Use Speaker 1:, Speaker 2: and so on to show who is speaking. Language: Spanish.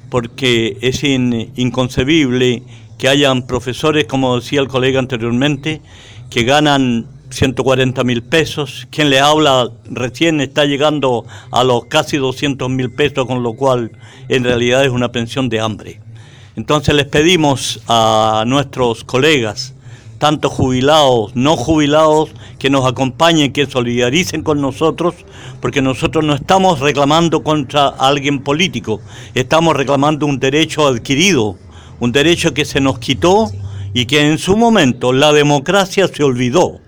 Speaker 1: porque es inconcebible que hayan profesores, como decía el colega anteriormente, que ganan 140.000 pesos. Quien le habla recién está llegando a los casi 200.000 pesos, con lo cual en realidad es una pensión de hambre. Entonces les pedimos a nuestros colegas, tanto jubilados, no jubilados, que nos acompañen, que solidaricen con nosotros, porque nosotros no estamos reclamando contra alguien político, estamos reclamando un derecho adquirido, un derecho que se nos quitó y que en su momento la democracia se olvidó.